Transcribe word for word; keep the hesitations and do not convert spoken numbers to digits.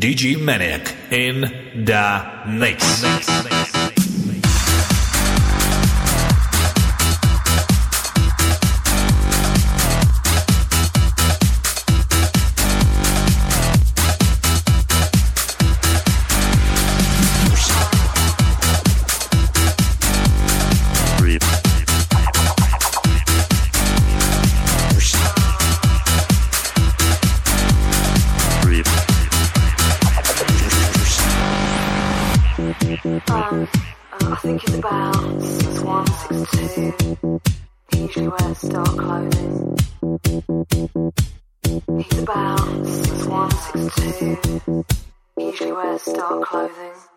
D J Maniac in the mix. Um, I think it's about one sixty-two. He usually wears dark clothing. He's about one sixty-two. He usually wears dark clothing.